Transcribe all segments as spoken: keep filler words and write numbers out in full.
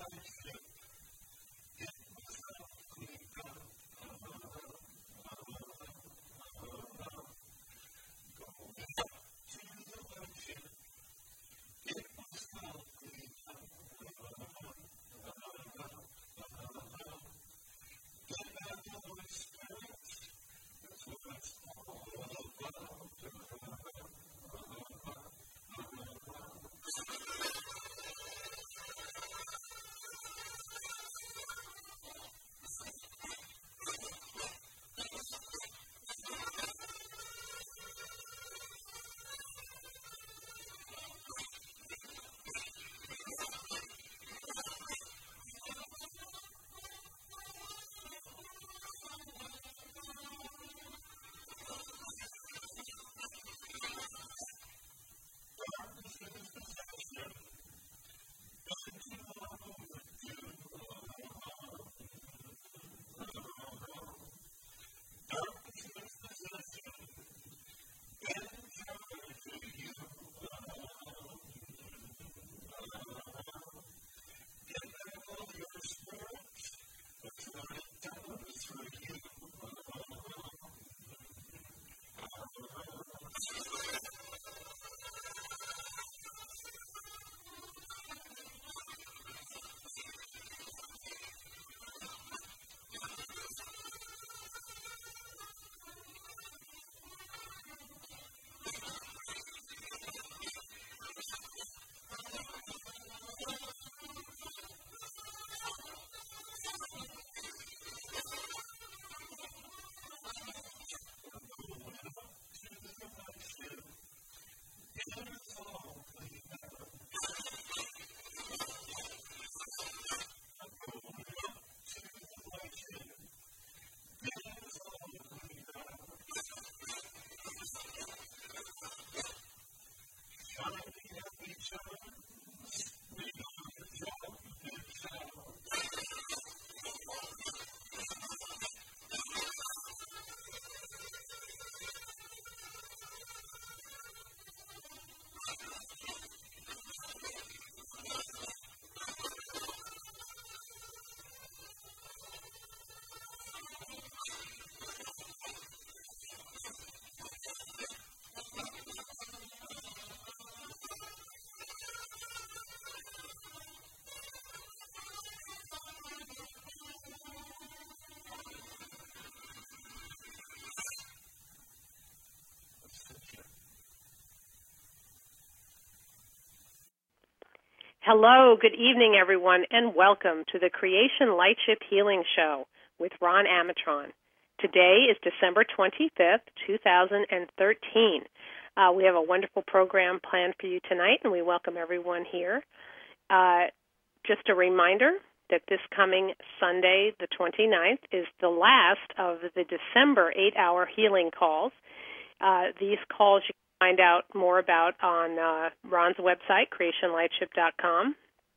Hello, good evening, everyone, and welcome to the Creation Lightship Healing Show with Ron Amatron. Today is December twenty-fifth, two thousand thirteen. Uh, we have a wonderful program planned for you tonight, and we welcome everyone here. Uh, just a reminder that this coming Sunday, the twenty-ninth, is the last of the December eight-hour healing calls. Uh, these calls you find out more about on uh, Ron's website, creation lightship dot com.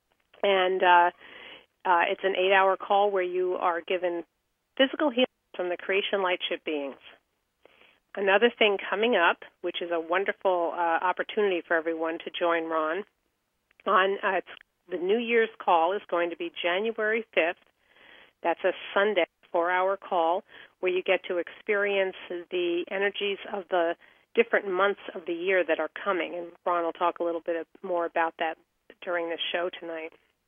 And uh, uh, it's an eight-hour call where you are given physical healing from the Creation Lightship beings. Another thing coming up, which is a wonderful uh, opportunity for everyone to join Ron, on uh, it's, the New Year's call is going to be January fifth. That's a Sunday, four-hour call, where you get to experience the energies of the different months of the year that are coming, and Ron will talk a little bit more about that during the show tonight.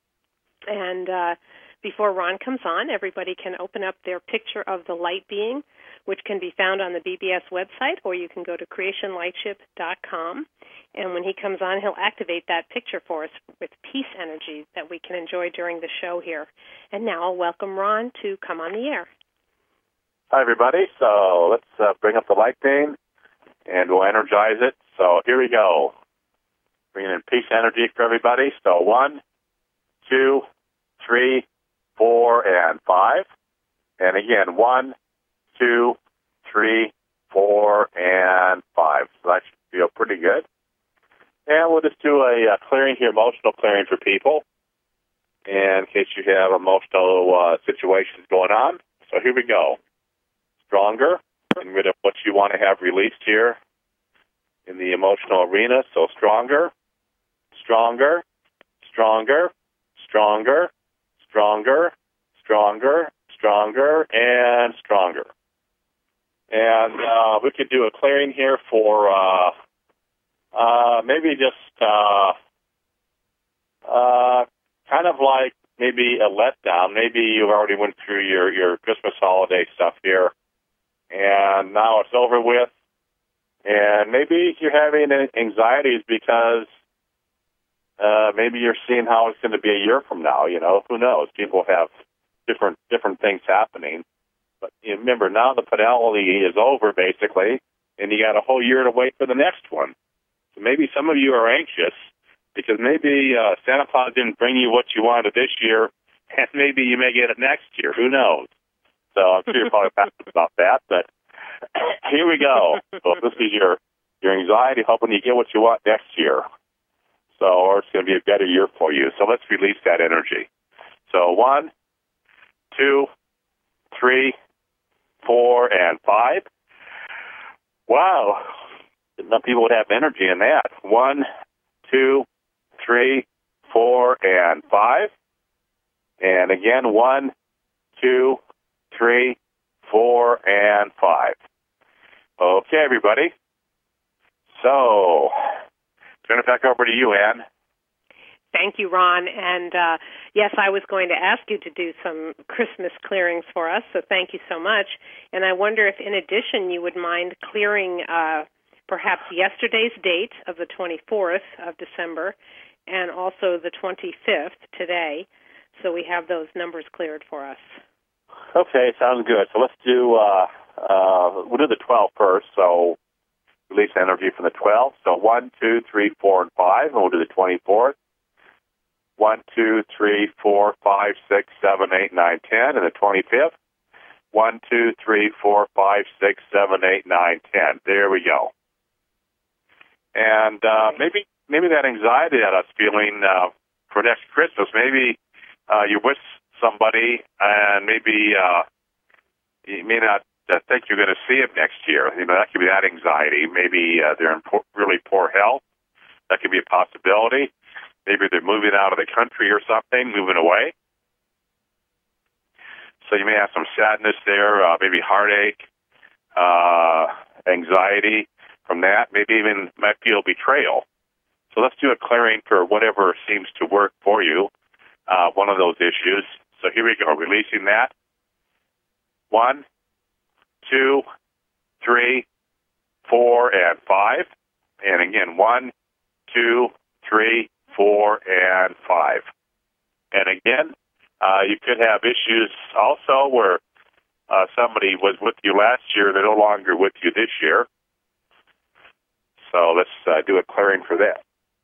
And uh, before Ron comes on, everybody can open up their picture of the light being, which can be found on the B B S website, or you can go to creation lightship dot com. And when he comes on, he'll activate that picture for us with peace energy that we can enjoy during the show here. And now I'll welcome Ron to come on the air. Hi, everybody. So let's uh, bring up the light beam, and we'll energize it. So here we go. Bringing in peace energy for everybody. So one, two, three, four, and five. And again, one, two, three, four, and five. So that should feel pretty good. And we'll just do a uh, clearing here, emotional clearing for people, in case you have emotional uh, situations going on. So here we go. Stronger. And rid of what you want to have released here in the emotional arena. So stronger, stronger, stronger, stronger, stronger, stronger, stronger, and stronger. And uh, we could do a clearing here for uh, uh, maybe just uh, uh, kind of like maybe a letdown. Maybe you already went through your, your Christmas holiday stuff here, and now it's over with. And maybe you're having anxieties because uh, maybe you're seeing how it's going to be a year from now. You know, who knows? People have different different things happening. But you know, remember, now the fidelity is over, basically, and you got a whole year to wait for the next one. So maybe some of you are anxious because maybe uh, Santa Claus didn't bring you what you wanted this year, and maybe you may get it next year. Who knows? So I'm sure you're probably passionate about that, but here we go. So this is your, your anxiety, hoping you get what you want next year. So, or it's going to be a better year for you. So let's release that energy. So one, two, three, four, and five. Wow. Enough people would have energy in that. One, two, three, four, and five. And again, one, two, three, four, and five. Okay, everybody. So, turn it back over to you, Ann. Thank you, Ron. And uh, yes, I was going to ask you to do some Christmas clearings for us, so thank you so much. And I wonder if, in addition, you would mind clearing uh, perhaps yesterday's date of the twenty-fourth of December and also the twenty-fifth today, so we have those numbers cleared for us. Okay, sounds good. So let's do, uh, uh, we'll do the twelfth first, so release energy from the twelfth. So one, two, three, four, and five, and we'll do the twenty-fourth. One, two, three, four, five, six, seven, eight, nine, ten, and the twenty-fifth. One, two, three, four, five, six, seven, eight, nine, ten. There we go. And uh, maybe maybe that anxiety that I was feeling uh, for next Christmas, maybe uh, you're with somebody and maybe uh, you may not uh, think you're going to see them next year. You know, that could be that anxiety. Maybe uh, they're in poor, really poor health. That could be a possibility. Maybe they're moving out of the country or something, moving away. So you may have some sadness there, uh, maybe heartache, uh, anxiety from that. Maybe even might feel betrayal. So let's do a clearing for whatever seems to work for you, uh, one of those issues. So here we go, releasing that. One, two, three, four, and five. And again, one, two, three, four, and five. And again, uh, you could have issues also where uh, somebody was with you last year, they're no longer with you this year. So let's uh, do a clearing for that.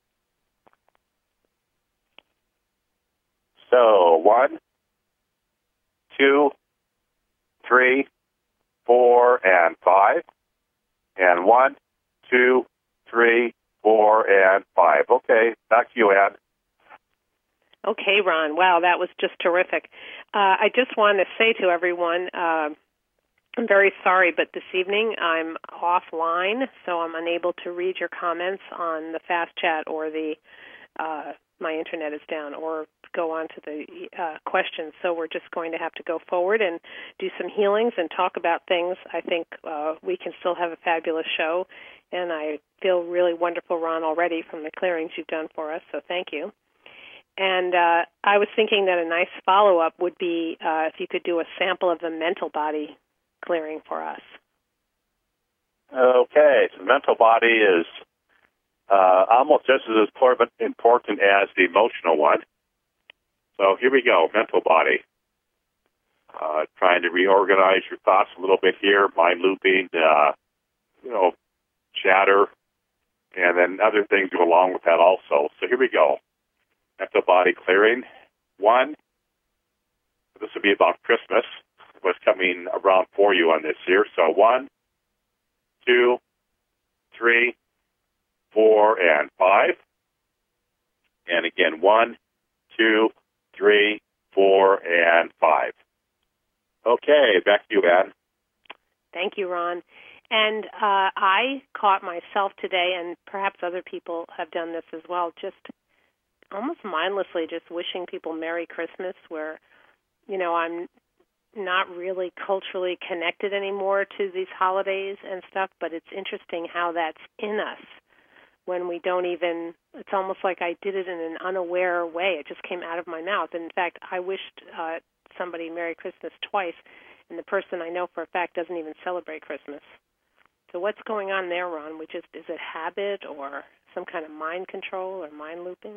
So one, two, three, four, and five. And one, two, three, four, and five. Okay, back to you, Ann. Okay, Ron. Wow, that was just terrific. Uh, I just want to say to everyone, uh, I'm very sorry, but this evening I'm offline, so I'm unable to read your comments on the Fast Chat or the uh, my internet is down, or go on to the uh, questions. So we're just going to have to go forward and do some healings and talk about things. I think uh, we can still have a fabulous show, and I feel really wonderful, Ron, already from the clearings you've done for us, so thank you. And uh, I was thinking that a nice follow-up would be uh, if you could do a sample of the mental body clearing for us. Okay, so mental body is uh, almost just as important as the emotional one. So here we go, mental body. Uh, trying to reorganize your thoughts a little bit here, mind looping, uh, you know, chatter, and then other things go along with that also. So here we go. Mental body clearing. One, this will be about Christmas, what's coming around for you on this here. So one, two, three, four, and five. And again, one, two, three, four, and five. Okay, back to you, Ann. Thank you, Ron. And uh, I caught myself today, and perhaps other people have done this as well, just almost mindlessly just wishing people Merry Christmas, where, you know, I'm not really culturally connected anymore to these holidays and stuff, but it's interesting how that's in us when we don't even, it's almost like I did it in an unaware way. It just came out of my mouth. And in fact, I wished uh, somebody Merry Christmas twice, and the person I know for a fact doesn't even celebrate Christmas. So what's going on there, Ron? We just, is it habit or some kind of mind control or mind looping?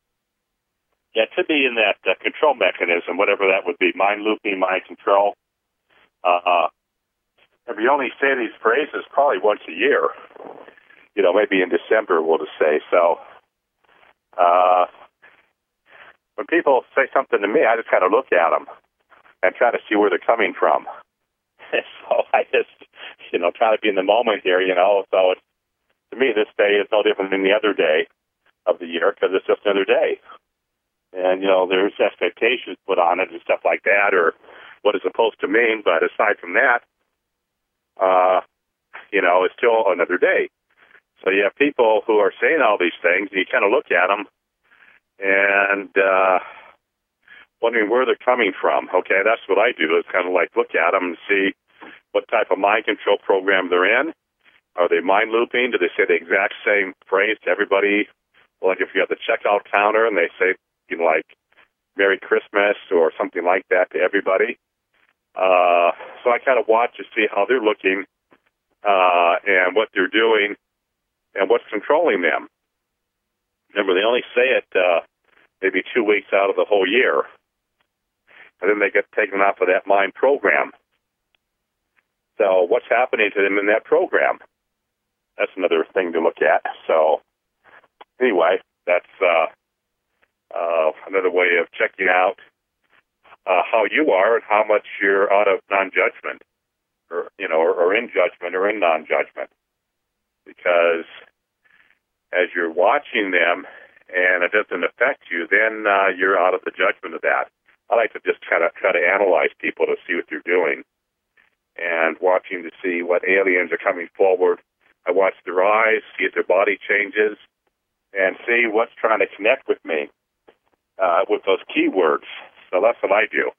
Yeah, it could be in that uh, control mechanism, whatever that would be, mind looping, mind control. Uh, if you only say these phrases probably once a year, you know, maybe in December, we'll just say. So uh, when people say something to me, I just kind of look at them and try to see where they're coming from. So I just, you know, try to be in the moment here, you know. So it's, to me, this day is no different than the other day of the year because it's just another day. And, you know, there's expectations put on it and stuff like that, or what it's supposed to mean. But aside from that, uh, you know, it's still another day. So you have people who are saying all these things, and you kind of look at them and uh, wondering where they're coming from. Okay, that's what I do, is kind of like look at them and see what type of mind control program they're in. Are they mind looping? Do they say the exact same phrase to everybody? Like if you have the checkout counter and they say, you know, like Merry Christmas or something like that to everybody. Uh, so I kind of watch to see how they're looking uh, and what they're doing and what's controlling them. Remember, they only say it uh, maybe two weeks out of the whole year, and then they get taken off of that mind program. So what's happening to them in that program? That's another thing to look at. So anyway, that's uh, uh, another way of checking out uh, how you are and how much you're out of non-judgment, or you know, or, or in judgment or in non-judgment. Because as you're watching them and it doesn't affect you, then uh, you're out of the judgment of that. I like to just kind of try to analyze people to see what they're doing and watching to see what aliens are coming forward. I watch their eyes, see if their body changes, and see what's trying to connect with me uh, with those keywords. So that's what I do.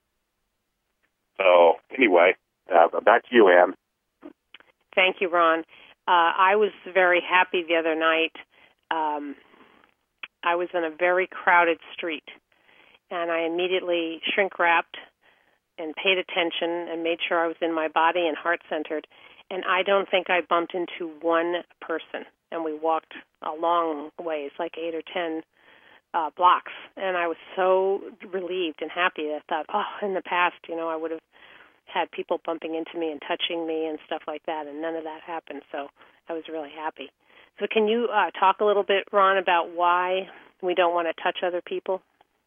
So anyway, uh, back to you, Ann. Thank you, Ron. Uh, I was very happy the other night. Um, I was in a very crowded street, and I immediately shrink-wrapped and paid attention and made sure I was in my body and heart-centered. And I don't think I bumped into one person. And we walked a long ways, like eight or ten uh, blocks. And I was so relieved and happy. I thought, oh, in the past, you know, I would have had people bumping into me and touching me and stuff like that, and none of that happened. So I was really happy. So can you uh, talk a little bit, Ron, about why we don't want to touch other people?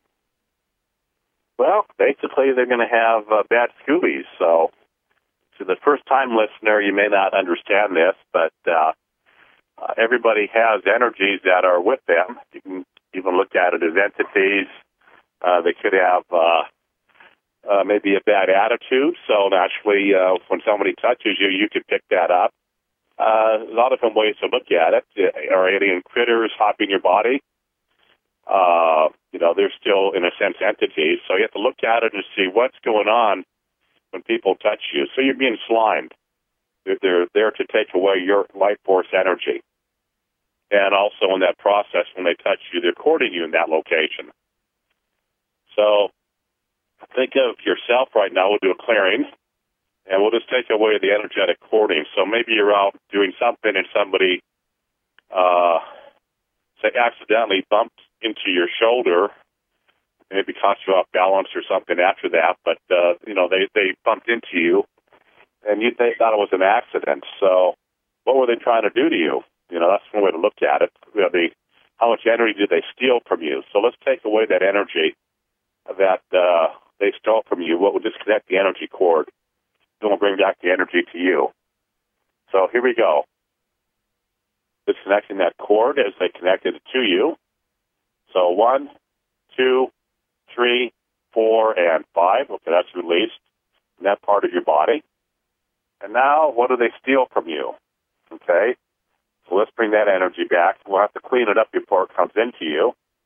Well, basically, they're going to have uh, bad scoobies. So to the first-time listener, you may not understand this, but uh, uh, everybody has energies that are with them. You can even look at it as entities. Uh, they could have uh, uh, maybe a bad attitude. So naturally, uh, when somebody touches you, you could pick that up. Uh, a lot of different ways to look at it. Are alien critters hopping your body? Uh, you know, they're still, in a sense, entities. So you have to look at it and see what's going on when people touch you. So you're being slimed. They're, they're there to take away your life force energy. And also in that process, when they touch you, they're courting you in that location. So think of yourself right now. We'll do a clearing, and we'll just take away the energetic courting. So maybe you're out doing something and somebody, uh, say, accidentally bumped into your shoulder, maybe caught you off balance or something after that, but, uh, you know, they, they bumped into you, and you they thought it was an accident. So what were they trying to do to you? You know, that's one way to look at it. You know, the, how much energy did they steal from you? So let's take away that energy that uh, they stole from you. What will disconnect the energy cord? Then we'll bring back the energy to you. So here we go. Disconnecting that cord as they connected it to you. So one, two, three, four, and five. Okay, that's released in that part of your body. And now, what do they steal from you? Okay, so let's bring that energy back. We'll have to clean it up before it comes into you.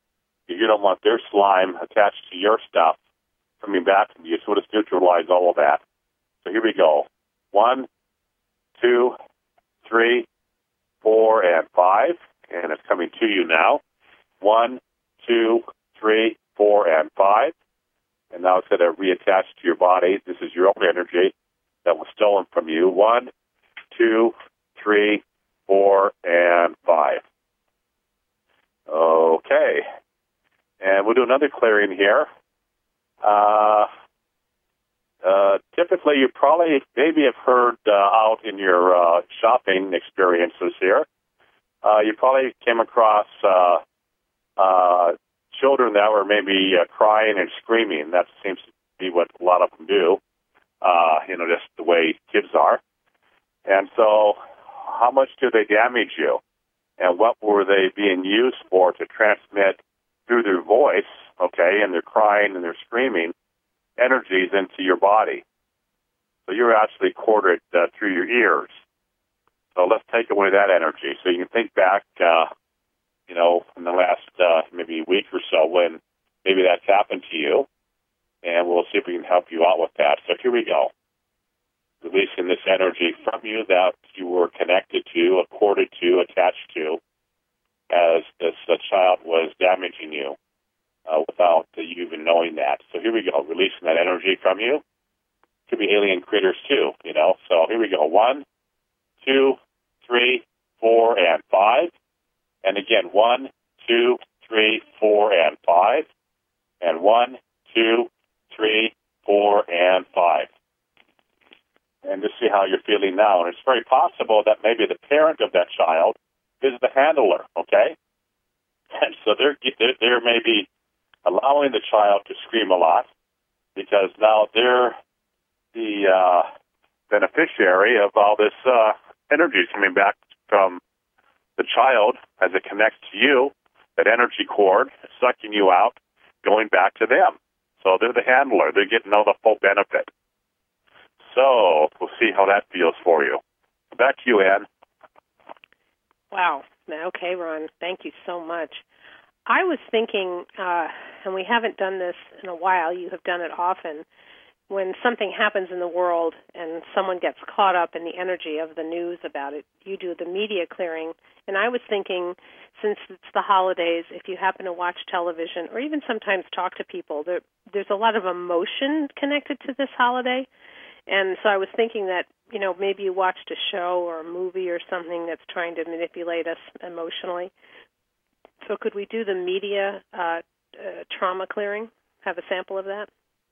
You don't want their slime attached to your stuff coming back to you, so let's neutralize all of that. So here we go. One, two, three, four, and five. And it's coming to you now. One, two, three, four, and five. And now it's going to reattach to your body. This is your own energy that was stolen from you. One, two, three, four, and five. Okay. And we'll do another clearing here. Uh, uh, typically, you probably maybe have heard uh, out in your uh, shopping experiences here, uh, you probably came across uh, uh, children that were maybe uh, crying and screaming. That seems to be what a lot of them do, uh, you know, just the way kids are. And so how much do they damage you? And what were they being used for to transmit through their voice, okay, and they're crying and they're screaming, energies into your body? So you're actually quartered uh, through your ears. So let's take away that energy. So you can think back, uh, you know, in the last uh, maybe week or so when maybe that's happened to you, and we'll see if we can help you out with that. So here we go. Releasing this energy from you that you were connected to, accorded to, attached to, as this uh, child was damaging you uh, without uh, you even knowing that. So here we go, releasing that energy from you. Could be alien critters too, you know. So here we go. One, two, three, four, and five. And again, one, two, three, four, and five. And one, two, three, four, and five. And just see how you're feeling now. And it's very possible that maybe the parent of that child is the handler, okay? And so they're, they're, they're maybe allowing the child to scream a lot because now they're the uh, beneficiary of all this uh, energy coming back from the child as it connects to you, that energy cord sucking you out, going back to them. So they're the handler. They're getting all the full benefit. So we'll see how that feels for you. Back to you, Ann. Wow. Okay, Ron. Thank you so much. I was thinking, uh, and we haven't done this in a while, you have done it often, when something happens in the world and someone gets caught up in the energy of the news about it, you do the media clearing. And I was thinking, since it's the holidays, if you happen to watch television or even sometimes talk to people, there, there's a lot of emotion connected to this holiday. And so I was thinking that, you know, maybe you watched a show or a movie or something that's trying to manipulate us emotionally. So could we do the media uh, uh, trauma clearing? Have a sample of that?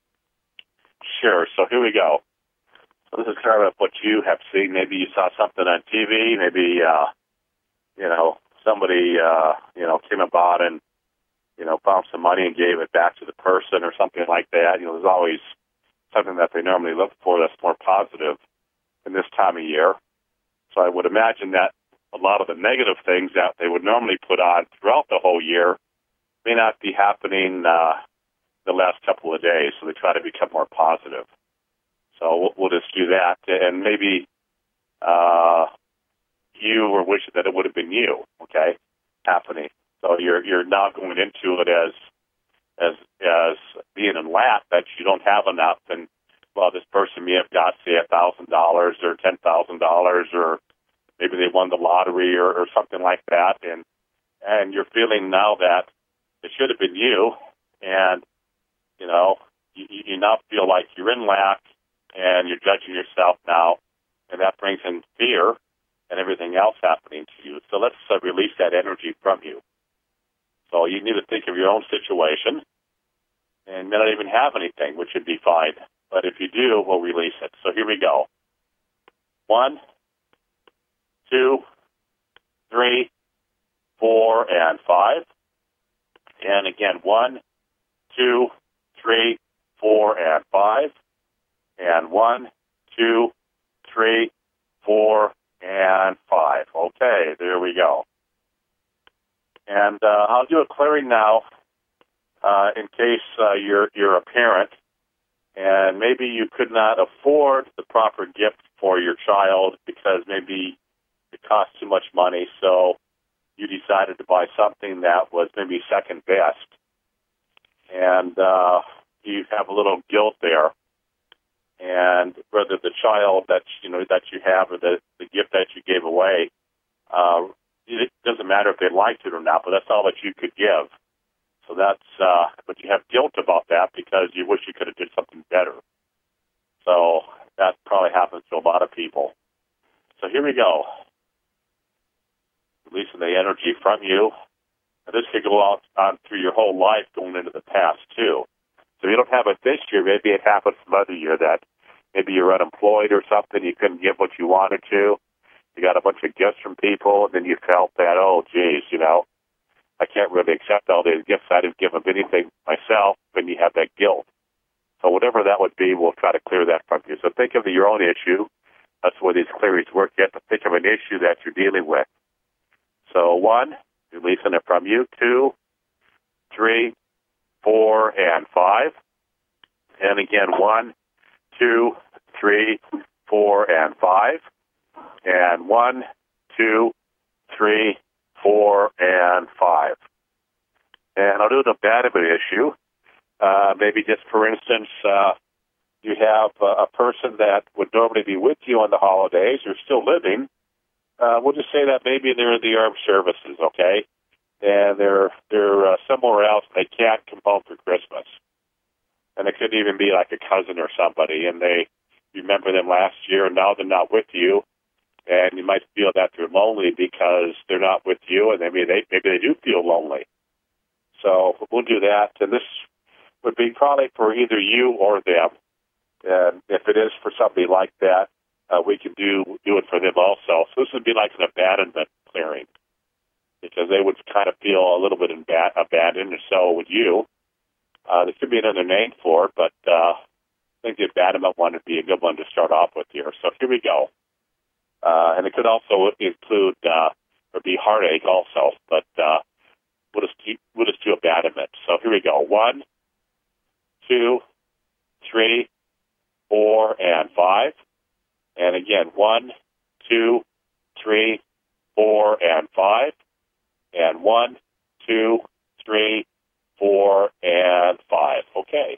Sure. So here we go. So this is kind of what you have seen. Maybe you saw something on T V. Maybe, uh, you know, somebody, uh, you know, came about and, you know, found some money and gave it back to the person or something like that. You know, there's always something that they normally look for that's more positive in this time of year. So I would imagine that a lot of the negative things that they would normally put on throughout the whole year may not be happening uh, the last couple of days, so they try to become more positive. So we'll, we'll just do that, and maybe uh, you were wishing that it would have been you, okay, happening. So you're you're now going into it as as as being in lack that you don't have enough, and well, this person may have got say a thousand dollars or ten thousand dollars, or maybe they won the lottery or, or something like that, and and you're feeling now that it should have been you, and you know you, you now feel like you're in lack, and you're judging yourself now, and that brings in fear and everything else happening to you. So let's uh, release that energy from you. So you need to think of your own situation, and may not even have anything, which would be fine. But if you do, we'll release it. So here we go. One, two, three, four, and five. And again, one, two, three, four, and five. And one, two, three, four, and five. Okay, there we go. And uh, I'll do a clearing now uh, in case uh, you're you're a parent and maybe you could not afford the proper gift for your child because maybe it cost too much money, so you decided to buy something that was maybe second best. and uh, you have a little guilt there. And whether the child that you know that you have or the, the gift that you gave away, uh, it doesn't matter if they liked it or not, but that's all that you could give. So that's, uh, but you have guilt about that because you wish you could have did something better. So that probably happens to a lot of people. So here we go. Releasing the energy from you. And this could go out on through your whole life going into the past, too. So if you don't have it this year, maybe it happened some other year that maybe you're unemployed or something, you couldn't give what you wanted to. You got a bunch of gifts from people, and then you felt that, oh, geez, you know, I can't really accept all these gifts. I didn't give them anything myself, then you have that guilt. So whatever that would be, we'll try to clear that from you. So think of your own issue. That's where these clearings work. You have to think of an issue that you're dealing with. So one, releasing it from you. Two, three, four, and five. And again, one, two, three, four, and five. And one, two, three, four, and five. And I'll do the abandonment issue. Uh, maybe just for instance, uh, you have uh, a person that would normally be with you on the holidays, who's still living. Uh, we'll just say that maybe they're in the armed services, okay? And they're they're uh, somewhere else. They can't come home for Christmas. And it could even be like a cousin or somebody, and they you remember them last year, and now they're not with you. And you might feel that they're lonely because they're not with you, and maybe they maybe they do feel lonely. So we'll do that, and this would be probably for either you or them. And if it is for somebody like that, uh, we can do do it for them also. So this would be like an abandonment clearing, because they would kind of feel a little bit imba- abandoned, and so would you. Uh, there could be another name for it, but uh, I think the abandonment one would be a good one to start off with here. So here we go. Uh, and it could also include, uh, or be heartache also, but uh, we'll, just keep, we'll just do abandonment. So here we go. One, two, three, four, and five. And again, one, two, three, four, and five. And one, two, three, four, and five. Okay.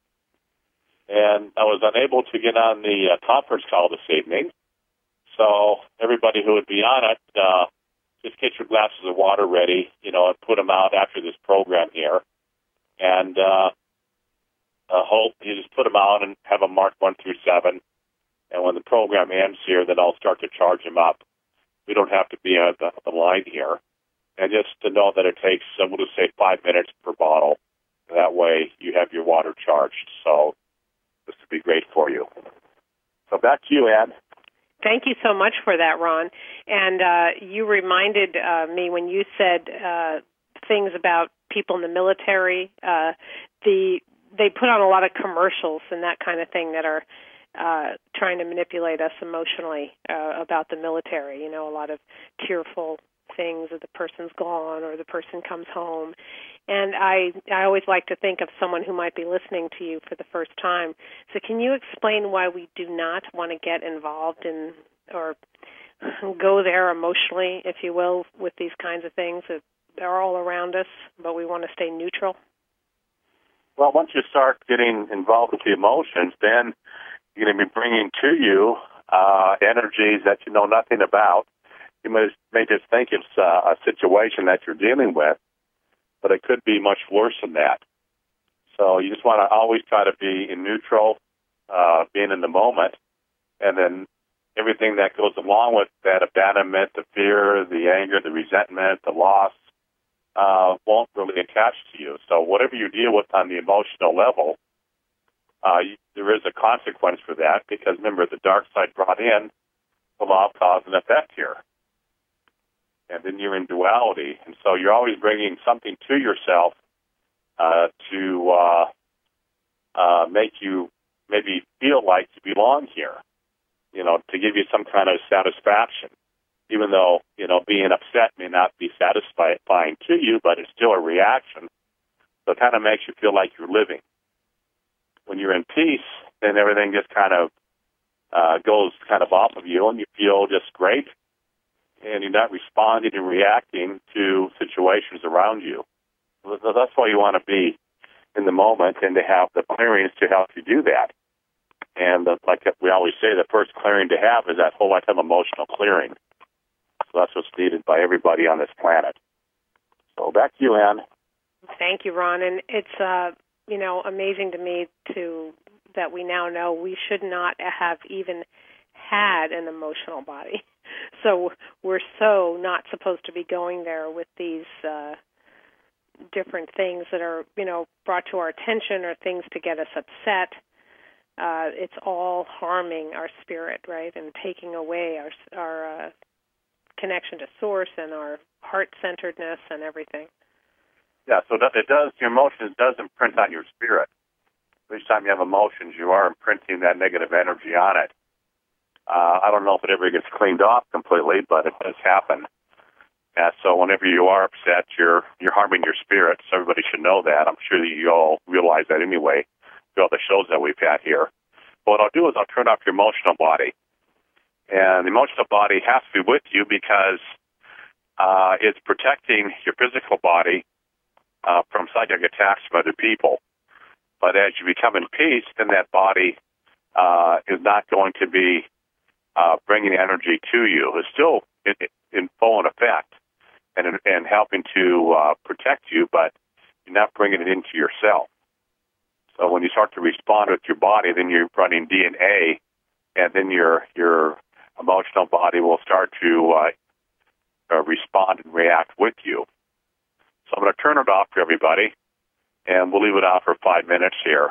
And I was unable to get on the uh, conference call this evening. So everybody who would be on it, uh, just get your glasses of water ready, you know, and put them out after this program here. And uh, uh, hope you just put them out and have them marked one through seven. And when the program ends here, then I'll start to charge them up. We don't have to be on the, the line here. And just to know that it takes, uh, we'll just say five minutes per bottle. That way you have your water charged. So this would be great for you. So back to you, Ann. Thank you so much for that, Ron. And uh, you reminded uh, me when you said uh, things about people in the military. Uh, the they put on a lot of commercials and that kind of thing that are uh, trying to manipulate us emotionally uh, about the military. You know, a lot of tearful things that the person's gone or the person comes home. And I I always like to think of someone who might be listening to you for the first time. So can you explain why we do not want to get involved in or go there emotionally, if you will, with these kinds of things that are all around us, but we want to stay neutral? Well, once you start getting involved with the emotions, then you're going to be bringing to you uh, energies that you know nothing about. You may, may just think it's uh, a situation that you're dealing with, but it could be much worse than that. So you just want to always try to be in neutral, uh, being in the moment, and then everything that goes along with that abandonment, the fear, the anger, the resentment, the loss, uh, won't really attach to you. So whatever you deal with on the emotional level, uh, you, there is a consequence for that, because remember, the dark side brought in the law of cause and effect here. And then you're in duality. And so you're always bringing something to yourself uh, to uh, uh, make you maybe feel like you belong here, you know, to give you some kind of satisfaction, even though, you know, being upset may not be satisfying to you, but it's still a reaction. So it kind of makes you feel like you're living. When you're in peace, then everything just kind of uh, goes kind of off of you, and you feel just great. And you're not responding and reacting to situations around you. That's why you want to be in the moment and to have the clearings to help you do that. And the, like we always say, the first clearing to have is that whole lifetime emotional clearing. So that's what's needed by everybody on this planet. So back to you, Ann. Thank you, Ron. And it's, uh, you know, amazing to me to that we now know we should not have even had an emotional body. So we're so not supposed to be going there with these uh, different things that are, you know, brought to our attention or things to get us upset. Uh, it's all harming our spirit, right, and taking away our our uh, connection to source and our heart-centeredness and everything. Yeah, so it does. Your emotions does imprint on your spirit. Each time you have emotions, you are imprinting that negative energy on it. Uh, I don't know if it ever gets cleaned off completely, but it does happen. And so whenever you are upset, you're you're harming your spirit. So everybody should know that. I'm sure that you all realize that anyway through all the shows that we've had here. But what I'll do is I'll turn off your emotional body. And the emotional body has to be with you because uh, it's protecting your physical body uh, from psychic attacks from other people. But as you become in peace, then that body uh, is not going to be uh, bringing energy to you. It's still in, in full effect and, and helping to uh, protect you, but you're not bringing it into yourself. So when you start to respond with your body, then you're running D N A, and then your your emotional body will start to uh, uh, respond and react with you. So I'm going to turn it off for everybody, and we'll leave it off for five minutes here.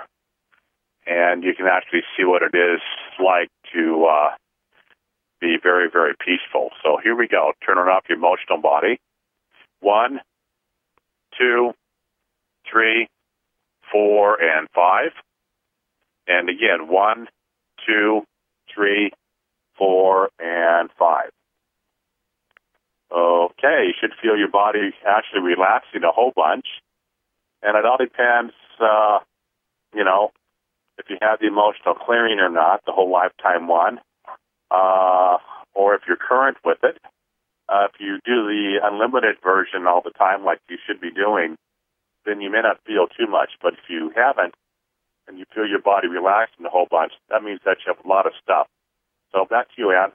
And you can actually see what it is like to uh, be very, very peaceful. So here we go. Turn it off your emotional body. One, two, three, four, and five. And again, one, two, three, four, and five. Okay, you should feel your body actually relaxing a whole bunch. And it all depends, uh, you know, if you have the emotional clearing or not, the whole lifetime one, uh, or if you're current with it. Uh, if you do the unlimited version all the time like you should be doing, then you may not feel too much. But if you haven't and you feel your body relaxing a whole bunch, that means that you have a lot of stuff. So back to you, Ann.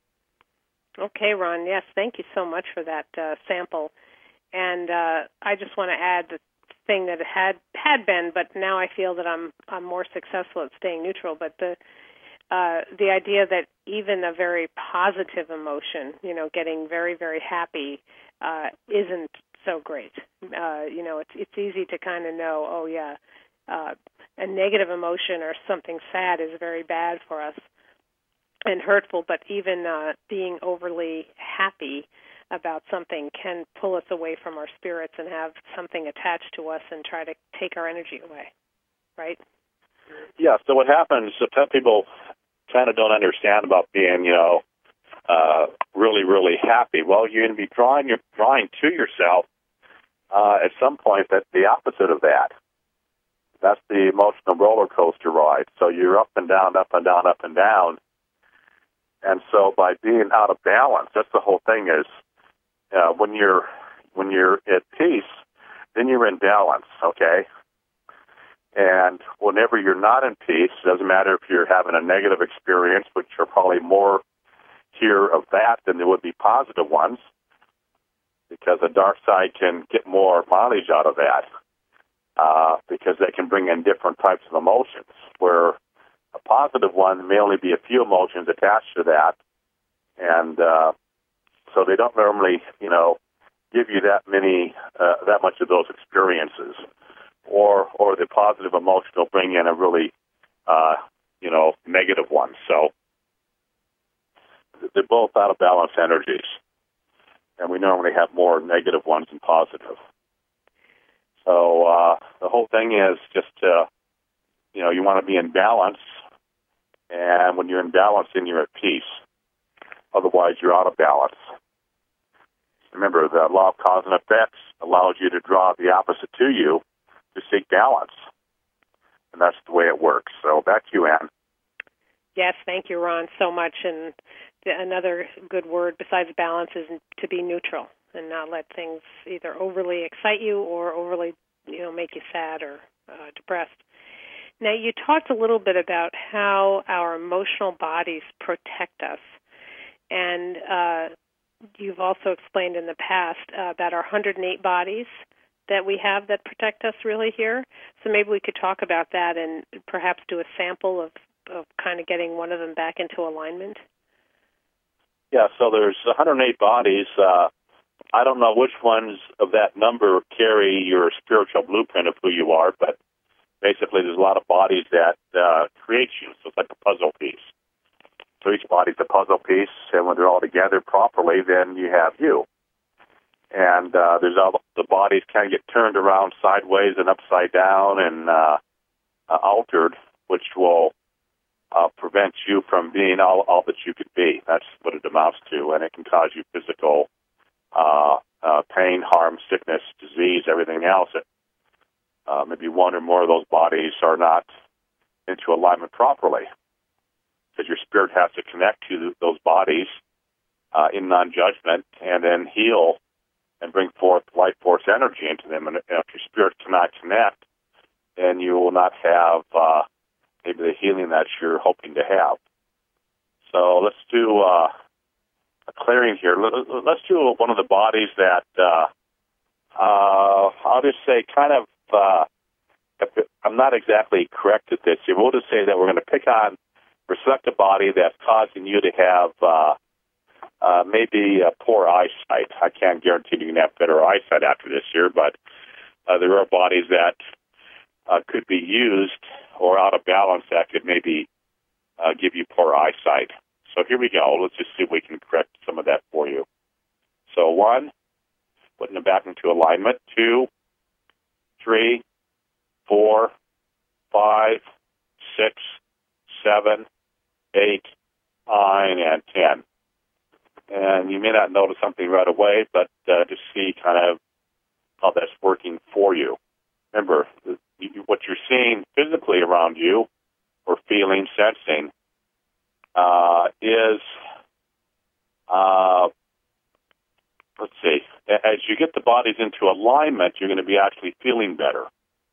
Okay, Ron. Yes, thank you so much for that uh, sample. And uh, I just want to add the thing that it had had been, but now I feel that I'm I'm more successful at staying neutral. But the uh, the idea that even a very positive emotion, you know, getting very very happy, uh, isn't so great. Uh, you know, it's it's easy to kind of know, oh yeah, uh, a negative emotion or something sad is very bad for us and hurtful. But even uh, being overly happy about something can pull us away from our spirits and have something attached to us and try to take our energy away, right? Yeah, so what happens, some people kind of don't understand about being, you know, uh, really, really happy. Well, you're going to be drawing, your, drawing to yourself uh, at some point that the opposite of that. That's the emotional roller coaster ride. So you're up and down, up and down, up and down. And so by being out of balance, that's the whole thing is, Uh, when you're when you're at peace, then you're in balance, okay? And whenever you're not in peace, it doesn't matter if you're having a negative experience, which are probably more here of that than there would be positive ones, because the dark side can get more mileage out of that, uh, because they can bring in different types of emotions, where a positive one may only be a few emotions attached to that, and uh, so they don't normally, you know, give you that many, uh, that much of those experiences, or or the positive emotion will bring in a really, uh, you know, negative one. So they're both out of balance energies, and we normally have more negative ones than positive. So uh, the whole thing is just, uh, you know, you want to be in balance, and when you're in balance, then you're at peace. Otherwise, you're out of balance. Remember, the law of cause and effects allows you to draw the opposite to you to seek balance. And that's the way it works. So back to you, Ann. Yes, thank you, Ron, so much. And another good word besides balance is to be neutral and not let things either overly excite you or overly, you know, make you sad or uh, depressed. Now, you talked a little bit about how our emotional bodies protect us, and uh, you've also explained in the past uh, about our one hundred eight bodies that we have that protect us really here. So maybe we could talk about that and perhaps do a sample of, of kind of getting one of them back into alignment. Yeah, so there's one hundred eight bodies. Uh, I don't know which ones of that number carry your spiritual blueprint of who you are, but basically there's a lot of bodies that uh, create you, so it's like a puzzle piece. So each body's a puzzle piece, and when they're all together properly, then you have you. And uh, there's all the bodies kind of get turned around sideways and upside down and uh, uh, altered, which will uh, prevent you from being all, all that you could be. That's what it amounts to, and it can cause you physical uh, uh, pain, harm, sickness, disease, everything else. It, uh, maybe one or more of those bodies are not into alignment properly, because your spirit has to connect to those bodies uh, in non-judgment and then heal and bring forth life force energy into them. And if your spirit cannot connect, then you will not have uh, maybe the healing that you're hoping to have. So let's do uh, a clearing here. Let's do one of the bodies that, uh, uh, I'll just say kind of, uh, I'm not exactly correct at this. We'll just say that we're going to pick on or select a body that's causing you to have uh, uh, maybe a poor eyesight. I can't guarantee you can have better eyesight after this year, but uh, there are bodies that uh, could be used or out of balance that could maybe uh, give you poor eyesight. So here we go. Let's just see if we can correct some of that for you. So one, putting it back into alignment. Two, three, four, five, six, seven, eight, nine, and ten. And you may not notice something right away, but uh, just see kind of how that's working for you. Remember, what you're seeing physically around you, or feeling, sensing, uh, is, uh, let's see, as you get the bodies into alignment, you're going to be actually feeling better.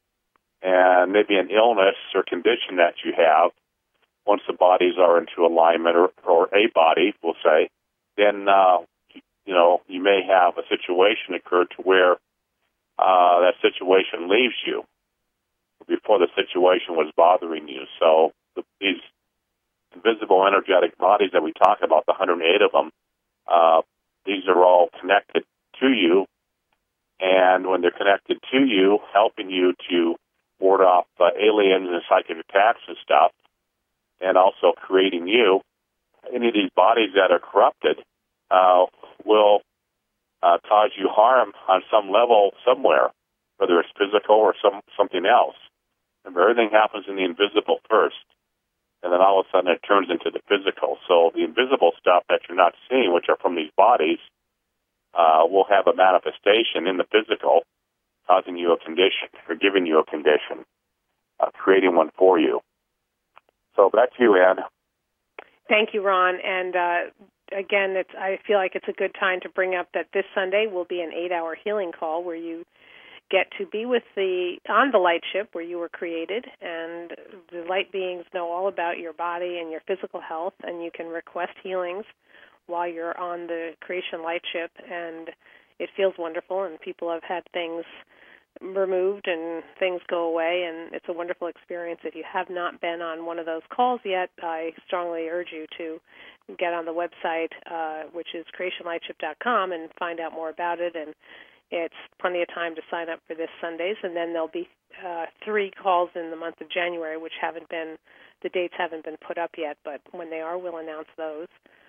And maybe an illness or condition that you have, once the bodies are into alignment, or, or a body, we'll say, then, uh, you know, you may have a situation occur to where uh, that situation leaves you before the situation was bothering you. So the, these invisible energetic bodies that we talk about, the one hundred eight of them, uh, these are all connected to you. And when they're connected to you, helping you to ward off uh, aliens and psychic attacks and stuff, and also creating you, any of these bodies that are corrupted uh, will uh, cause you harm on some level somewhere, whether it's physical or some something else. Remember, everything happens in the invisible first, and then all of a sudden it turns into the physical. So the invisible stuff that you're not seeing, which are from these bodies, uh, will have a manifestation in the physical, causing you a condition, or giving you a condition, uh, creating one for you. So back to you, Ann. Thank you, Ron. And uh, again, it's, I feel like it's a good time to bring up that this Sunday will be an eight-hour healing call where you get to be with the on the light ship where you were created, and the light beings know all about your body and your physical health, and you can request healings while you're on the creation light ship, and it feels wonderful, and people have had things removed and things go away, and it's a wonderful experience. If you have not been on one of those calls yet, I strongly urge you to get on the website, uh, which is creation light ship dot com, and find out more about it. And it's plenty of time to sign up for this Sundays, and then there'll be uh, three calls in the month of January, which haven't been, the dates haven't been put up yet, but when they are, we'll announce those.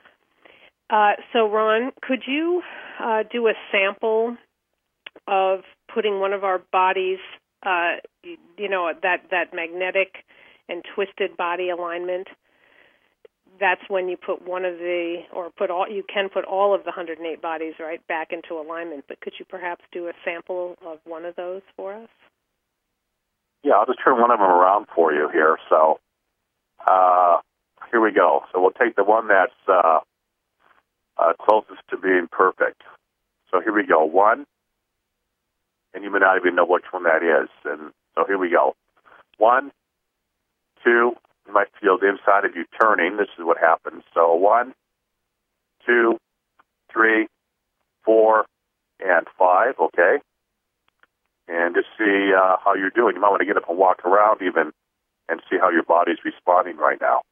Uh, so, Ron, could you uh, do a sample of putting one of our bodies, uh, you know, that, that magnetic and twisted body alignment? That's when you put one of the, or put all, you can put all of the one hundred eight bodies right back into alignment, but could you perhaps do a sample of one of those for us? Yeah, I'll just turn one of them around for you here. So uh, here we go. So we'll take the one that's uh, uh, closest to being perfect. So here we go. One, and you may not even know which one that is. And so here we go. one, two, you might feel the inside of you turning. This is what happens. So one, two, three, four, and five, okay? And just see uh, how you're doing. You might want to get up and walk around even and see how your body's responding right now.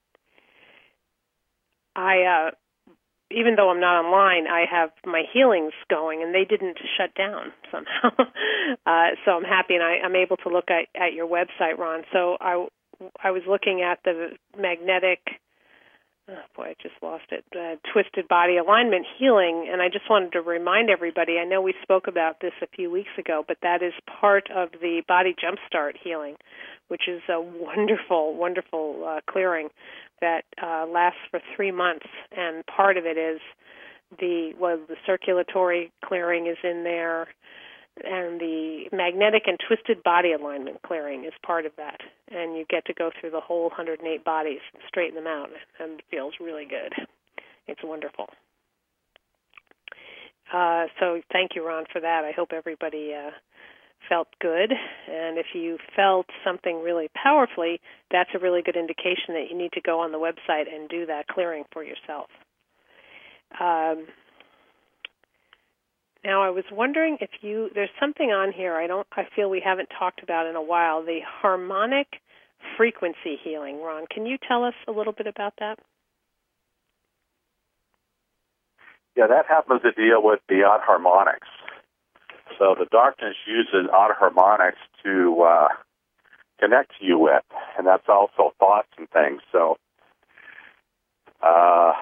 I, uh, even though I'm not online, I have my healings going, and they didn't shut down somehow. uh, so I'm happy, and I, I'm able to look at, at your website, Ron. So I, I was looking at the magnetic, oh boy, I just lost it, uh, twisted body alignment healing, and I just wanted to remind everybody, I know we spoke about this a few weeks ago, but that is part of the Body Jumpstart healing, which is a wonderful, wonderful uh, clearing that uh, lasts for three months, and part of it is the, well, the circulatory clearing is in there, and the magnetic and twisted body alignment clearing is part of that. And you get to go through the whole one hundred eight bodies and straighten them out, and it feels really good. It's wonderful. Uh, so thank you, Ron, for that. I hope everybody uh, felt good. And if you felt something really powerfully, that's a really good indication that you need to go on the website and do that clearing for yourself. Um, Now, I was wondering if you, there's something on here I don't, I feel we haven't talked about in a while, the harmonic frequency healing. Ron, can you tell us a little bit about that? Yeah, that happens to deal with the odd harmonics. So the darkness uses odd harmonics to uh, connect you with, and that's also thoughts and things. So uh,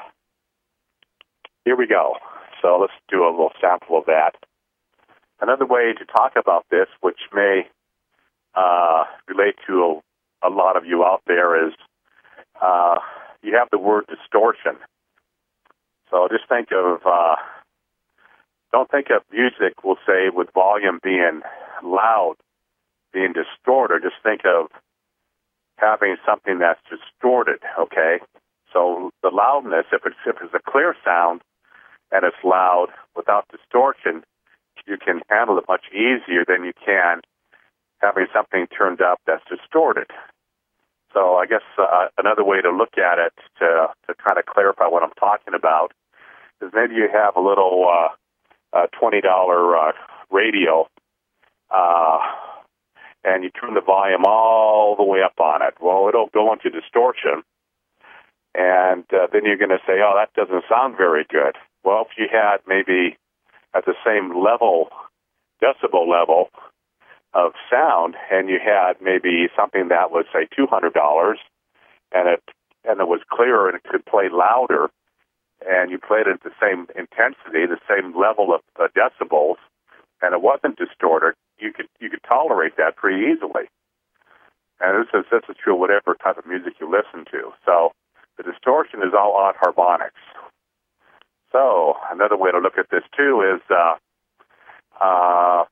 here we go. So let's do a little sample of that. Another way to talk about this, which may uh, relate to a, a lot of you out there, is uh, you have the word distortion. So just think of, uh, don't think of music, we'll say, with volume being loud, being distorted. Just think of having something that's distorted, okay? So the loudness, if it's, if it's a clear sound, and it's loud without distortion, you can handle it much easier than you can having something turned up that's distorted. So I guess uh, another way to look at it to, to kind of clarify what I'm talking about is maybe you have a little uh, uh, twenty dollars uh, radio uh, and you turn the volume all the way up on it. Well, it'll go into distortion, and uh, then you're going to say, oh, that doesn't sound very good. Well, if you had maybe at the same level, decibel level of sound, and you had maybe something that was, say, two hundred dollars, and it and it was clearer and it could play louder, and you played it at the same intensity, the same level of uh, decibels, and it wasn't distorted, you could you could tolerate that pretty easily. And this is this is true of whatever type of music you listen to. So the distortion is all odd harmonics. So another way to look at this, too, is uh, uh,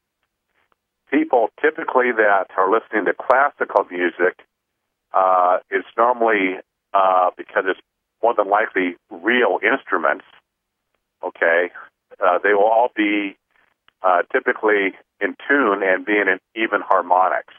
people typically that are listening to classical music, uh, it's normally uh, because it's more than likely real instruments, okay? Uh, they will all be uh, typically in tune and being in even harmonics.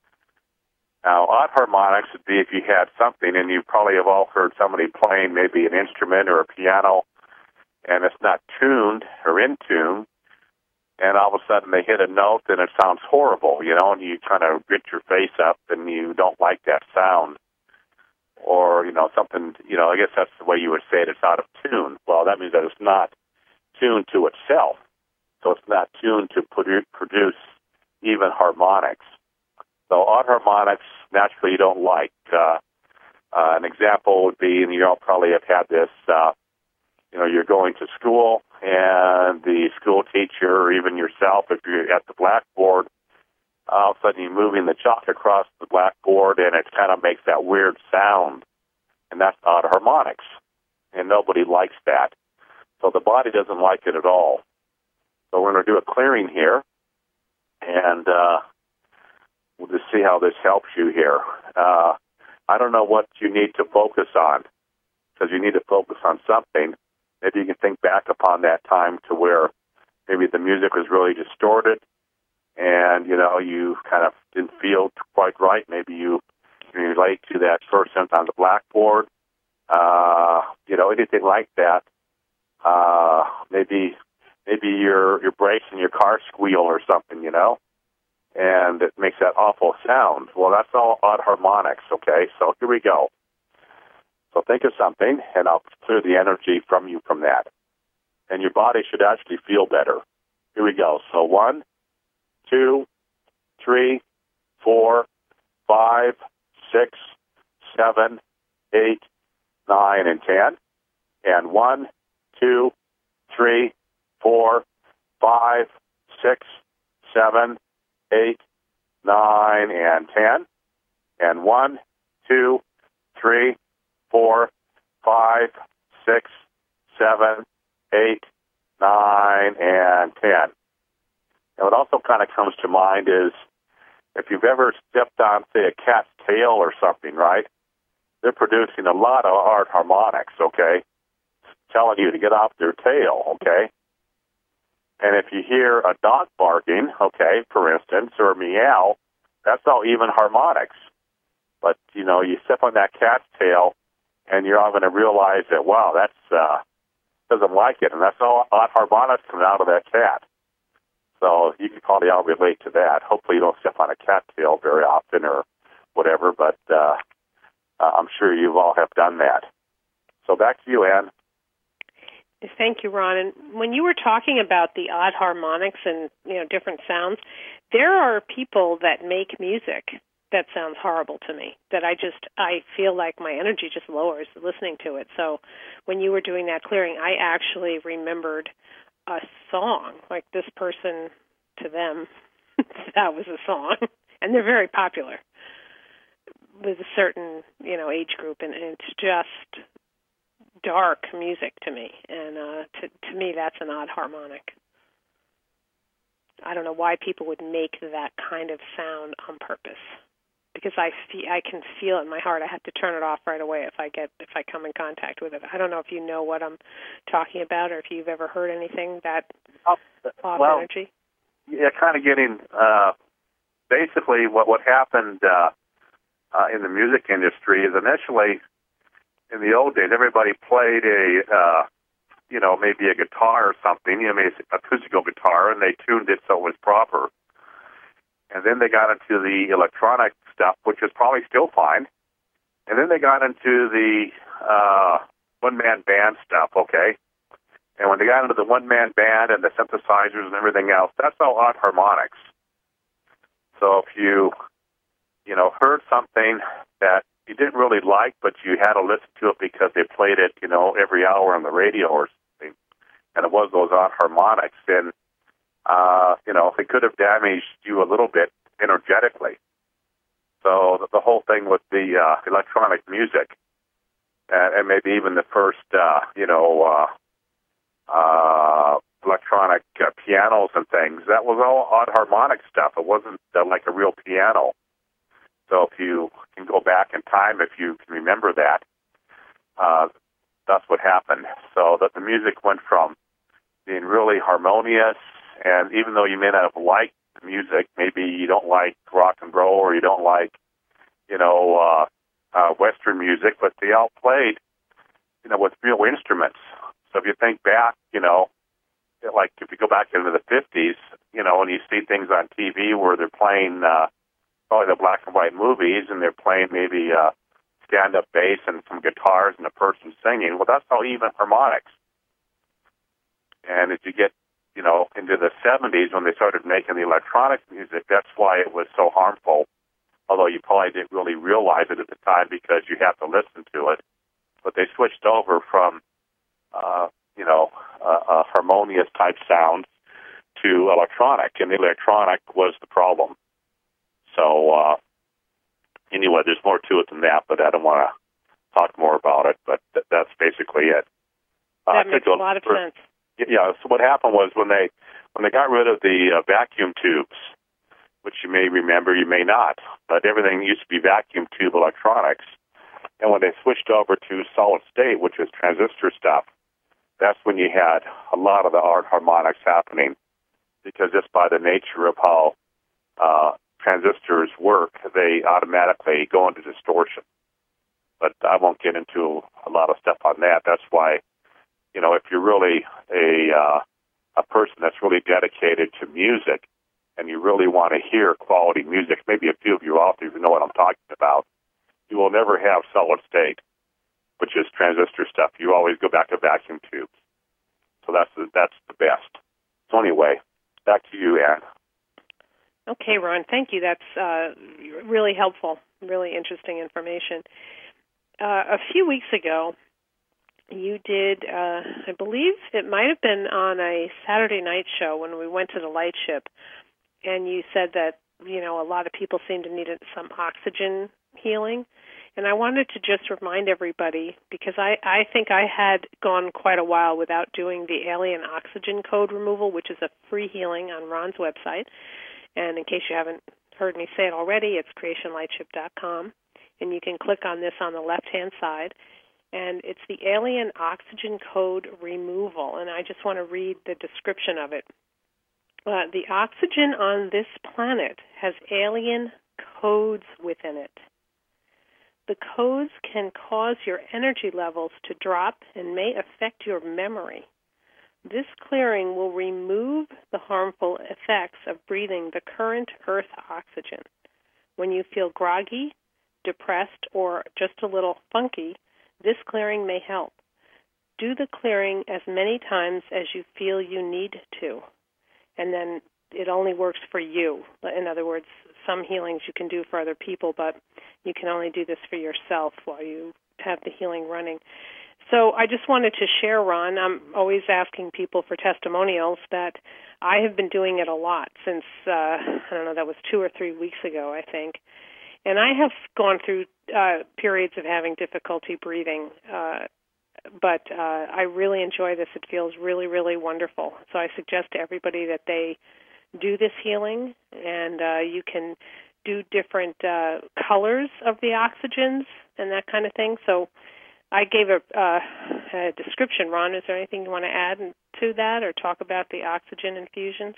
Now, odd harmonics would be if you had something, and you probably have all heard somebody playing maybe an instrument or a piano, and it's not tuned or in tune, and all of a sudden they hit a note and it sounds horrible, you know, and you kind of grit your face up and you don't like that sound. Or, you know, something, you know, I guess that's the way you would say it, it's out of tune. Well, that means that it's not tuned to itself. So it's not tuned to produ- produce even harmonics. So odd harmonics, naturally, you don't like. Uh, uh, an example would be, and you all probably have had this, uh, you know, you're going to school, and the school teacher, or even yourself, if you're at the blackboard, all of a sudden you're moving the chalk across the blackboard, and it kind of makes that weird sound, and that's odd harmonics, and nobody likes that. So the body doesn't like it at all. So we're going to do a clearing here, and uh, we'll just see how this helps you here. Uh, I don't know what you need to focus on, because you need to focus on something. Maybe you can think back upon that time to where maybe the music was really distorted, and and, you know, you kind of didn't feel quite right. Maybe you, you relate to that first sentence on the blackboard, uh, you know, anything like that. Uh, maybe maybe your your brakes in your car squeal or something, you know, and it makes that awful sound. Well, that's all odd harmonics, okay? So here we go. So think of something, and I'll clear the energy from you from that. And your body should actually feel better. Here we go. So one, two, three, four, five, six, seven, eight, nine, and ten. And one, two, three, four, five, six, seven, eight, nine, and ten. And one, two, three, four, five, six, seven, eight, nine, and ten. And what also kind of comes to mind is if you've ever stepped on, say, a cat's tail or something, right? They're producing a lot of odd harmonics, okay? Telling you to get off their tail, okay? And if you hear a dog barking, okay, for instance, or a meow, that's all even harmonics. But, you know, you step on that cat's tail, and you're all going to realize that, wow, that's uh, doesn't like it, and that's all odd harmonics coming out of that cat. So you can probably all relate to that. Hopefully you don't step on a cat tail very often or whatever, but uh, I'm sure you all have done that. So back to you, Ann. Thank you, Ron. And when you were talking about the odd harmonics and, you know, different sounds, there are people that make music that sounds horrible to me, that I just, I feel like my energy just lowers listening to it. So when you were doing that clearing, I actually remembered a song, like this person, to them, that was a song, and they're very popular with a certain, you know, age group, and, and it's just dark music to me, and uh, to, to me that's an odd harmonic. I don't know why people would make that kind of sound on purpose, because I feel, I can feel it in my heart. I have to turn it off right away if I get if I come in contact with it. I don't know if you know what I'm talking about, or if you've ever heard anything that oh, off well, energy. Yeah, kind of getting uh, basically what what happened uh, uh, in the music industry is initially in the old days everybody played a uh, you know maybe a guitar or something, you know, maybe an acoustical guitar, and they tuned it so it was proper. And then they got into the electronic stuff, which is probably still fine. And then they got into the uh, one-man band stuff, okay? And when they got into the one-man band and the synthesizers and everything else, that's all odd harmonics. So if you, you know, heard something that you didn't really like, but you had to listen to it because they played it, you know, every hour on the radio or something, and it was those odd harmonics, then Uh, you know, it could have damaged you a little bit energetically. So the, the whole thing with the uh, electronic music, and, and maybe even the first, uh, you know, uh, uh, electronic uh, pianos and things, that was all odd harmonic stuff. It wasn't uh, like a real piano. So if you can go back in time, if you can remember that, uh, that's what happened. So that the music went from being really harmonious, and even though you may not have liked the music, maybe you don't like rock and roll or you don't like, you know, uh, uh, Western music, but they all played, you know, with real instruments. So if you think back, you know, like if you go back into the fifties, you know, and you see things on T V where they're playing uh, probably the black and white movies, and they're playing maybe uh, stand-up bass and some guitars and a person singing, well, that's all even harmonics. And as you get, you know, into the seventies when they started making the electronic music, that's why it was so harmful, although you probably didn't really realize it at the time because you have to listen to it. But they switched over from, uh, you know, uh, uh, harmonious type sounds to electronic, and the electronic was the problem. So, uh, anyway, there's more to it than that, but I don't want to talk more about it, but th- that's basically it. That uh, makes a lot of sense. Yeah, so what happened was when they when they got rid of the uh, vacuum tubes, which you may remember, you may not, but everything used to be vacuum tube electronics. And when they switched over to solid state, which was transistor stuff, that's when you had a lot of the art harmonics happening, because just by the nature of how uh, transistors work, they automatically go into distortion. But I won't get into a lot of stuff on that. That's why, you know, if you're really a uh, a person that's really dedicated to music and you really want to hear quality music, maybe a few of you out there know what I'm talking about, you will never have solid state, which is transistor stuff. You always go back to vacuum tubes. So that's the, that's the best. So anyway, back to you, Ann. Okay, Ron, thank you. That's uh, really helpful, really interesting information. Uh, a few weeks ago, you did, uh, I believe it might have been on a Saturday night show when we went to the Lightship, and you said that, you know, a lot of people seem to need some oxygen healing. And I wanted to just remind everybody, because I, I think I had gone quite a while without doing the alien oxygen code removal, which is a free healing on Ron's website. And in case you haven't heard me say it already, it's creation lightship dot com. And you can click on this on the left-hand side. And it's the alien oxygen code removal. And I just want to read the description of it. Uh, the oxygen on this planet has alien codes within it. The codes can cause your energy levels to drop and may affect your memory. This clearing will remove the harmful effects of breathing the current Earth oxygen. When you feel groggy, depressed, or just a little funky, this clearing may help. Do the clearing as many times as you feel you need to, and then it only works for you. In other words, some healings you can do for other people, but you can only do this for yourself while you have the healing running. So I just wanted to share, Ron, I'm always asking people for testimonials, that I have been doing it a lot since, uh, I don't know, that was two or three weeks ago, I think. And I have gone through uh, periods of having difficulty breathing, uh, but uh, I really enjoy this. It feels really, really wonderful. So I suggest to everybody that they do this healing, and uh, you can do different uh, colors of the oxygens and that kind of thing. So I gave a, uh, a description. Ron, is there anything you want to add to that or talk about the oxygen infusions?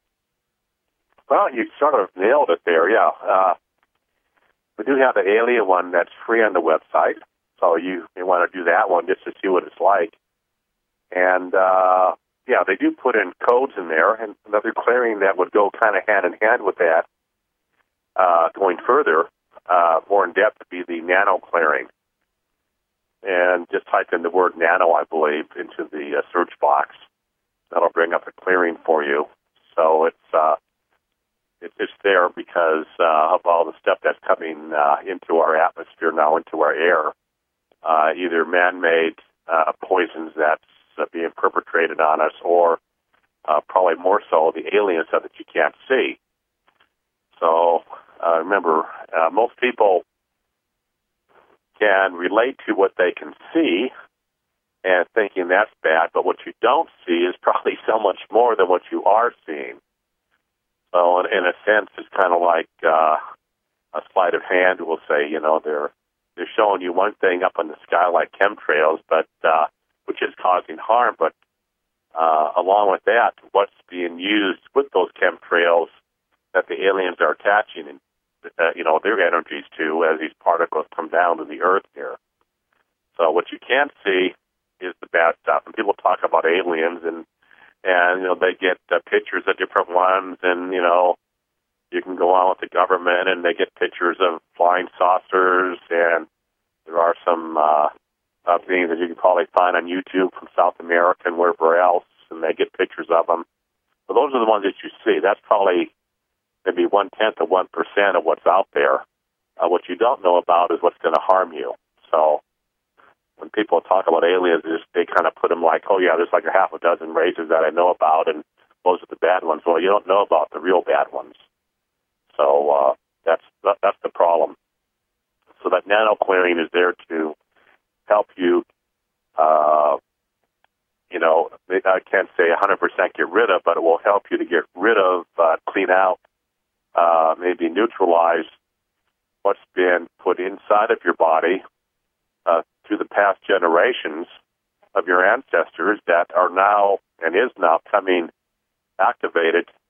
Well, you sort of nailed it there, yeah. Uh, we do have the alien one that's free on the website, so you may want to do that one just to see what it's like. And, uh, yeah, they do put in codes in there, and another clearing that would go kind of hand in hand with that, uh, going further, uh, more in depth, would be the nano clearing. And just type in the word nano, I believe, into the uh, search box. That'll bring up a clearing for you. So it's uh, it's just there because uh, of all the stuff that's coming uh, into our atmosphere now, into our air, uh, either man-made uh, poisons that's uh, being perpetrated on us, or uh, probably more so the alien stuff that you can't see. So uh, remember, uh, most people can relate to what they can see and thinking that's bad, but what you don't see is probably so much more than what you are seeing. So in, in a sense, it's kind of like uh, a sleight of hand. We'll say, you know, they're they're showing you one thing up in the sky like chemtrails, but uh, which is causing harm. But uh, along with that, what's being used with those chemtrails that the aliens are attaching and Uh, you know, their energies to as these particles come down to the earth here. So what you can't see is the bad stuff. And people talk about aliens, and, and you know, they get uh, pictures of different ones, and, you know, you can go on with the government, and they get pictures of flying saucers, and there are some uh, uh, things that you can probably find on YouTube from South America and wherever else, and they get pictures of them. So those are the ones that you see. That's probably maybe one-tenth of one percent of what's out there. Uh, what you don't know about is what's going to harm you. So when people talk about aliens, they kind of put them like, oh, yeah, there's like a half a dozen races that I know about, and those are the bad ones. Well, you don't know about the real bad ones. So uh, that's that, that's the problem. So that nano clearing is there to help you, uh, you know, I can't say one hundred percent get rid of, but it will help you to get rid of, uh, clean out, Uh, maybe neutralize what's been put inside of your body uh, through the past generations of your ancestors that are now and is now coming activated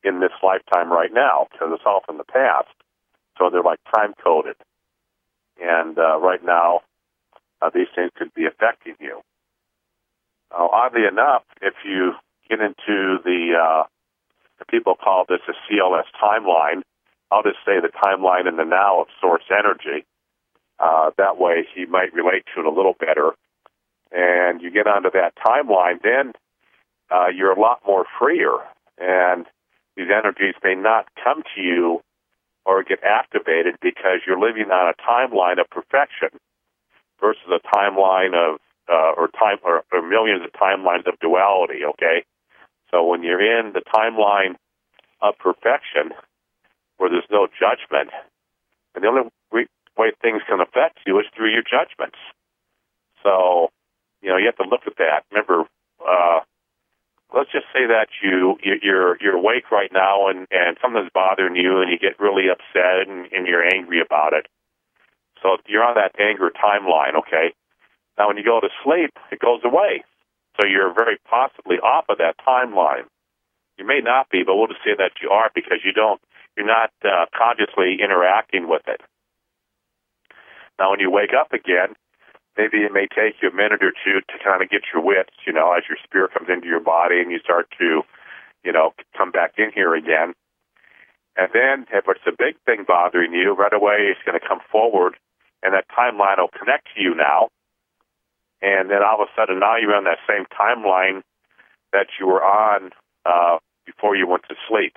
in this lifetime right now, because it's all from the past. So they're like time-coded. And uh, right now, uh, these things could be affecting you. Uh, oddly enough, if you get into the, uh, the people call this a C L S timeline, I'll just say the timeline in the now of source energy. Uh, that way he might relate to it a little better. And you get onto that timeline, then uh, you're a lot more freer. And these energies may not come to you or get activated because you're living on a timeline of perfection versus a timeline of, uh, or time, or, or millions of timelines of duality, okay? So when you're in the timeline of perfection, where there's no judgment, and the only way things can affect you is through your judgments. So, you know, you have to look at that. Remember, uh, let's just say that you, you're you're awake right now and, and something's bothering you and you get really upset and, and you're angry about it. So you're on that anger timeline, okay? Now when you go to sleep, it goes away. So you're very possibly off of that timeline. You may not be, but we'll just say that you are because you don't, you're not uh, consciously interacting with it. Now when you wake up again, maybe it may take you a minute or two to kind of get your wits, you know, as your spirit comes into your body and you start to, you know, come back in here again. And then if it's a big thing bothering you, right away it's going to come forward and that timeline will connect to you now. And then all of a sudden now you're on that same timeline that you were on uh, before you went to sleep.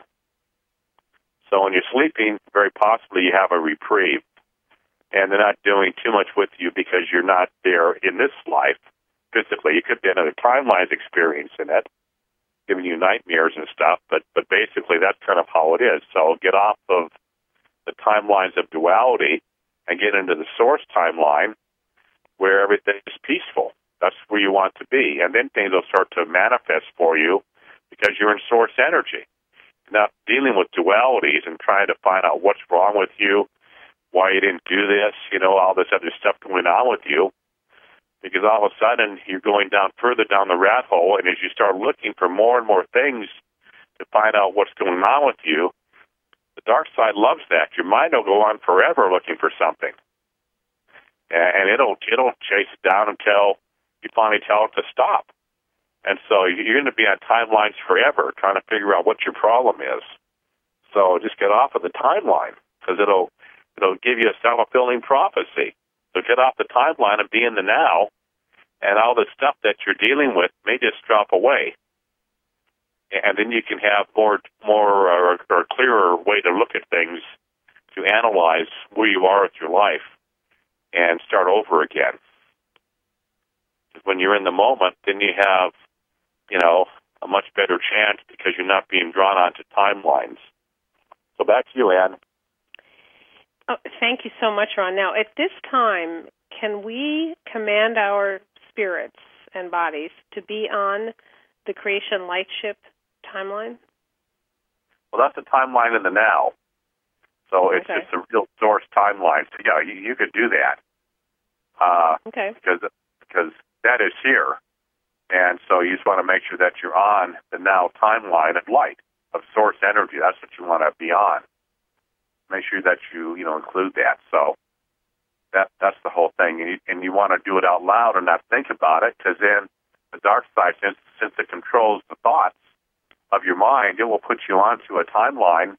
So when you're sleeping, very possibly you have a reprieve. And they're not doing too much with you because you're not there in this life physically. You could be in other timelines experiencing it, giving you nightmares and stuff, but, but basically that's kind of how it is. So get off of the timelines of duality and get into the source timeline where everything is peaceful. That's where you want to be. And then things will start to manifest for you because you're in source energy. You're not dealing with dualities and trying to find out what's wrong with you, why you didn't do this, you know, all this other stuff going on with you, because all of a sudden you're going down further down the rat hole, and as you start looking for more and more things to find out what's going on with you, the dark side loves that. Your mind will go on forever looking for something, and it'll it'll chase it down until you finally tell it to stop. And so you're going to be on timelines forever trying to figure out what your problem is. So just get off of the timeline, because it'll It'll give you a self-fulfilling prophecy. So get off the timeline and be in the now, and all the stuff that you're dealing with may just drop away. And then you can have more, more or, or clearer way to look at things, to analyze where you are with your life, and start over again. When you're in the moment, then you have, you know, a much better chance because you're not being drawn onto timelines. So back to you, Ann. Oh, thank you so much, Ron. Now, at this time, can we command our spirits and bodies to be on the creation lightship timeline? Well, that's the timeline in the now. So it's okay. just a real source timeline. So, yeah, you, you could do that. Uh, okay. Because, because that is here. And so you just want to make sure that you're on the now timeline of light, of source energy. That's what you want to be on. Make sure that you, you know, include that. So that that's the whole thing. And you, and you want to do it out loud and not think about it, because then the dark side, since, since it controls the thoughts of your mind, it will put you onto a timeline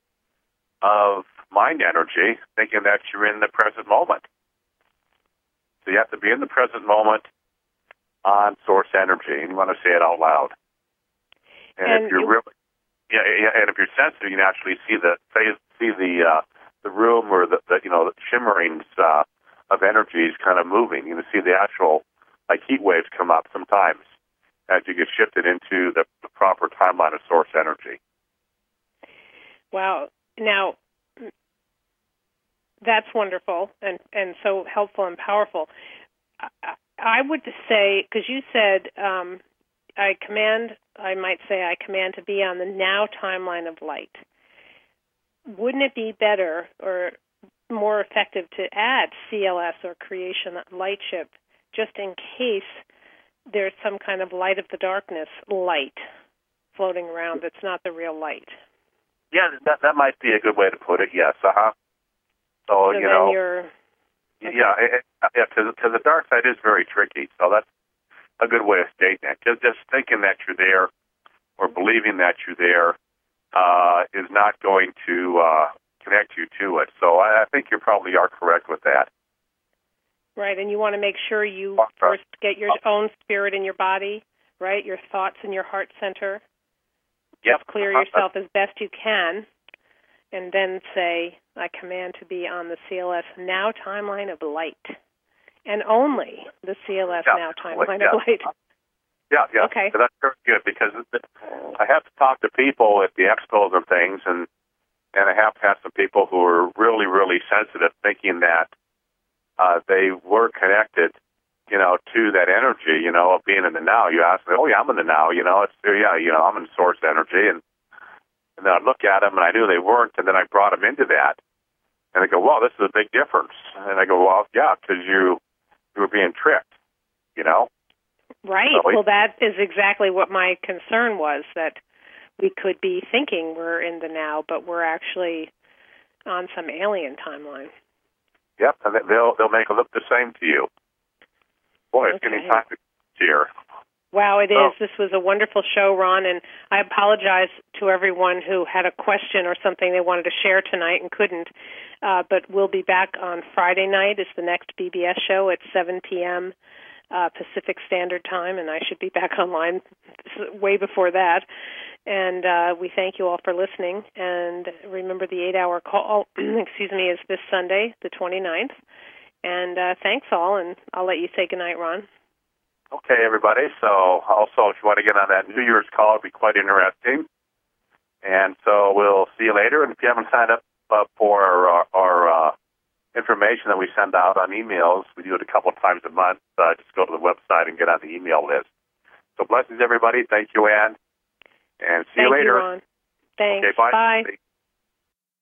of mind energy, thinking that you're in the present moment. So you have to be in the present moment on source energy, and you want to say it out loud. And, and if you're you- really Yeah, yeah, and if you're sensitive, you can actually see the see the uh, the room or the, the you know the shimmerings uh, of energies kind of moving. You can see the actual like heat waves come up sometimes as you get shifted into the, the proper timeline of source energy. Wow! Now that's wonderful and and so helpful and powerful. I, I would say, because you said. Um, I command, I might say I command to be on the now timeline of light. Wouldn't it be better or more effective to add C L S or creation lightship just in case there's some kind of light of the darkness light floating around that's not the real light? Yeah, that that might be a good way to put it. Yes, uh huh. So, So you then know, you're okay. yeah, it, yeah, because the dark side is very tricky. So that's a good way of stating that. Just just thinking that you're there or believing that you're there uh, is not going to uh, connect you to it. So I, I think you probably are correct with that. Right, and you want to make sure you first get your own spirit in your body, right? Your thoughts in your heart center. Yep. Just clear yourself as best you can, and then say, I command to be on the C L S Now timeline of light, and only the C L S yeah. Now timeline yeah. of light. Yeah, yeah. Okay. So that's very good, because I have to talk to people at the expos and things, and, and I have to have some people who are really, really sensitive, thinking that uh, they were connected, you know, to that energy, you know, of being in the now. You ask me, oh, yeah, I'm in the now, you know, it's, yeah, you know, I'm in source energy. And, and then I look at them, and I knew they weren't, and then I brought them into that. And they go, well, this is a big difference. And I go, well, yeah, because you, you were being tricked, you know. Right. So we, well, that is exactly what my concern was, that we could be thinking we're in the now, but we're actually on some alien timeline. Yep, and they'll they'll make it look the same to you. Boy, it's Okay. getting time to here. Wow, it Oh. is. This was a wonderful show, Ron, and I apologize to everyone who had a question or something they wanted to share tonight and couldn't. Uh, but we'll be back on Friday night. It's the next B B S show at seven p.m. Uh, Pacific Standard Time, and I should be back online way before that. And uh, we thank you all for listening. And remember, the eight-hour call, excuse me, is this Sunday, the twenty-ninth. And uh, thanks all, and I'll let you say goodnight, Ron. Okay, everybody. So also, if you want to get on that New Year's call, it'll be quite interesting. And so we'll see you later. And if you haven't signed up uh, for our, our uh, information that we send out on emails, we do it a couple of times a month. Uh, just go to the website and get on the email list. So blessings, everybody. Thank you, Ann. And see Thank you later. You, Ron. Thanks. Okay, bye. Bye.